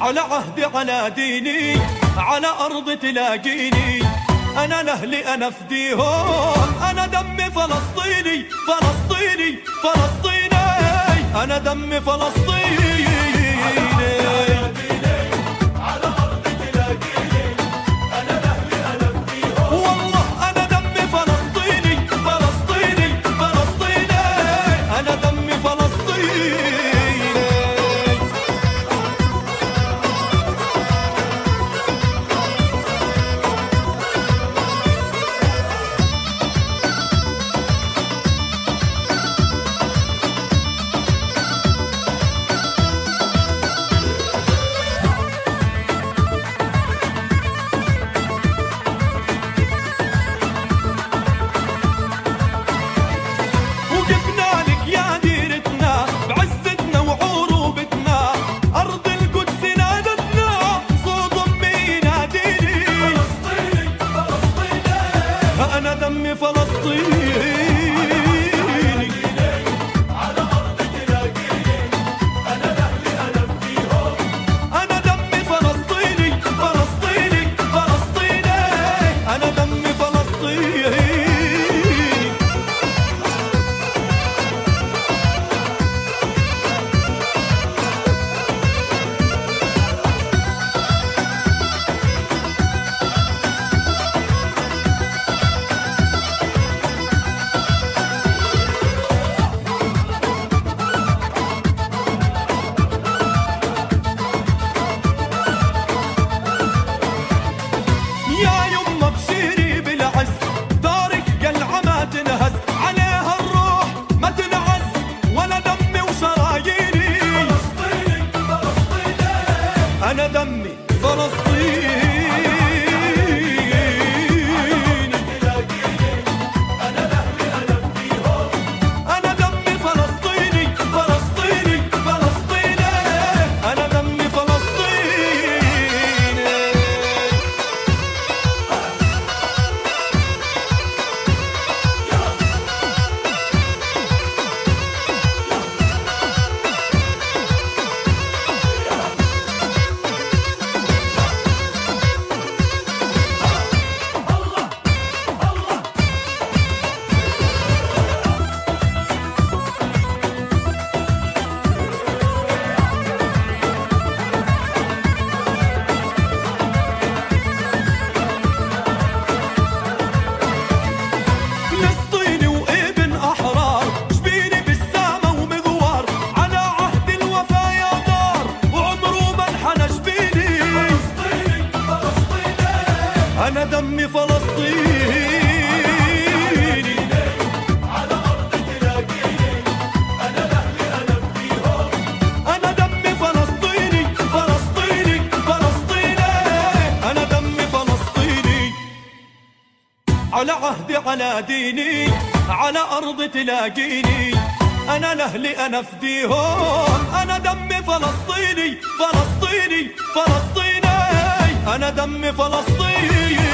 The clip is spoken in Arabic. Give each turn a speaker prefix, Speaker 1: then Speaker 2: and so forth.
Speaker 1: على عهدي على ديني، على أرض تلاقيني، أنا لأهلي أنا فديهم، أنا دمي فلسطيني فلسطيني فلسطيني، أنا دمي فلسطيني. أنا دمي فلسطيني على أرض تلاقيني، أنا لأهلي أنا فديهم، أنا دمي فلسطيني فلسطيني فلسطيني، أنا دمي فلسطيني. يا يما بشيري بالعز، دارك قلعة ما تنهز، عليها الروح ما تنعز، ولا دمي وشراييني فلسطيني فلسطيني، أنا دمي فلسطيني. أنا لأهلي أنا فديهم، أنا دمي فلسطيني فلسطيني فلسطيني، أنا دمي فلسطيني. أنا دمي فلسطيني على أرض تلاقيني، أنا لأهلي أنا فديهم، أنا دمي فلسطيني فلسطيني فلسطيني، أنا دمي فلسطيني على عهدي على ديني، على أرض تلاقيني، أنا لأهلي أنا فديهم، أنا دمي فلسطيني فلسطيني فلسطيني، أنا دمي فلسطيني.